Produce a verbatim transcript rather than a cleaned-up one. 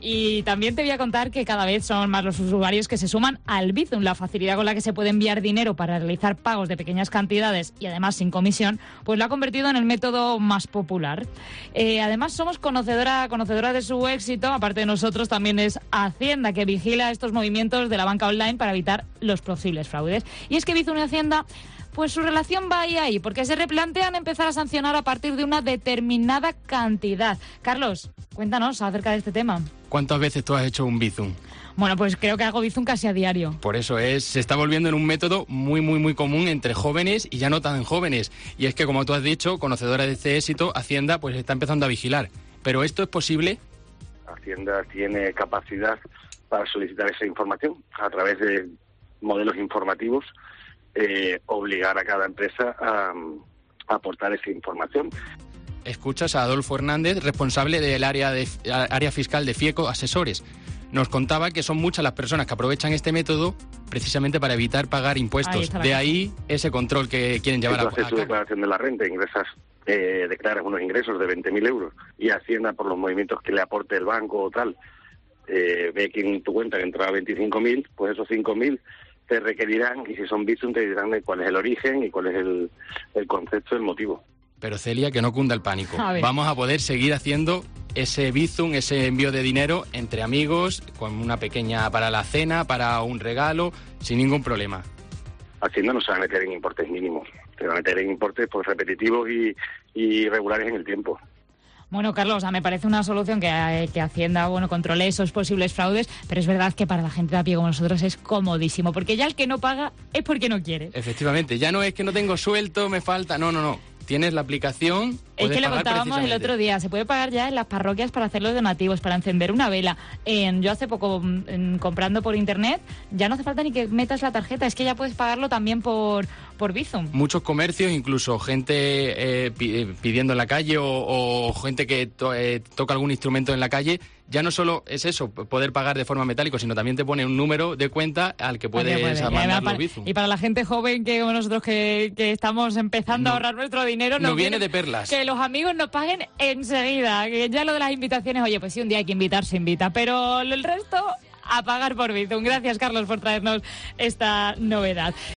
Y también te voy a contar que cada vez son más los usuarios que se suman al Bizum. La facilidad con la que se puede enviar dinero para realizar pagos de pequeñas cantidades y además sin comisión, pues lo ha convertido en el método más popular. Eh, además somos conocedora, conocedora de su éxito, aparte de nosotros también es Hacienda, que vigila estos movimientos de la banca online para evitar los posibles fraudes. Y es que Bizum y Hacienda, pues su relación va ahí ahí, porque se replantean empezar a sancionar a partir de una determinada cantidad. Carlos, cuéntanos acerca de este tema. ¿Cuántas veces tú has hecho un Bizum? Bueno, pues creo que hago Bizum casi a diario. Por eso es, se está volviendo en un método muy, muy, muy común entre jóvenes y ya no tan jóvenes. Y es que, como tú has dicho, conocedora de este éxito, Hacienda pues está empezando a vigilar. ¿Pero esto es posible? Hacienda tiene capacidad para solicitar esa información a través de modelos informativos, eh, obligar a cada empresa a, a aportar esa información. Escuchas a Adolfo Hernández, responsable del área, de, área fiscal de FIECO Asesores. Nos contaba que son muchas las personas que aprovechan este método precisamente para evitar pagar impuestos. Ahí de ahí ese control que quieren llevar a cabo. Tú haces tu declaración de la renta, ingresas, eh, declaras unos ingresos de veinte mil euros y Hacienda, por los movimientos que le aporte el banco o tal, eh, ve que en tu cuenta entra veinticinco mil, pues esos cinco mil te requerirán, y si son Bizum te dirán de cuál es el origen y cuál es el, el concepto, el motivo. Pero Celia, que no cunda el pánico. Vamos a poder seguir haciendo ese Bizum, ese envío de dinero entre amigos, con una pequeña para la cena, para un regalo, sin ningún problema. Hacienda no se va a meter en importes mínimos, se va a meter en importes pues repetitivos y, y regulares en el tiempo. Bueno, Carlos, me parece una solución que, que Hacienda, bueno, controle esos posibles fraudes, pero es verdad que para la gente de a pie como nosotros es comodísimo, porque ya el que no paga es porque no quiere. Efectivamente, ya no es que no tengo suelto, me falta, no, no, no. Tienes la aplicación. Es que le contábamos el otro día, se puede pagar ya en las parroquias para hacer los donativos, para encender una vela. En, yo hace poco, en, comprando por internet, ya no hace falta ni que metas la tarjeta, es que ya puedes pagarlo también por, por Bizum. Muchos comercios, incluso gente eh, pidiendo en la calle o, o gente que to, eh, toca algún instrumento en la calle, ya no solo es eso, poder pagar de forma metálica, sino también te pone un número de cuenta al que puedes puede. mandar los Bizum. Y para la gente joven que como nosotros que, que estamos empezando no, a ahorrar nuestro dinero, no viene de perlas. Que los amigos nos paguen enseguida. Que ya lo de las invitaciones, oye, pues sí, un día hay que invitar, se invita, pero el resto a pagar por Bizum. Gracias, Carlos, por traernos esta novedad.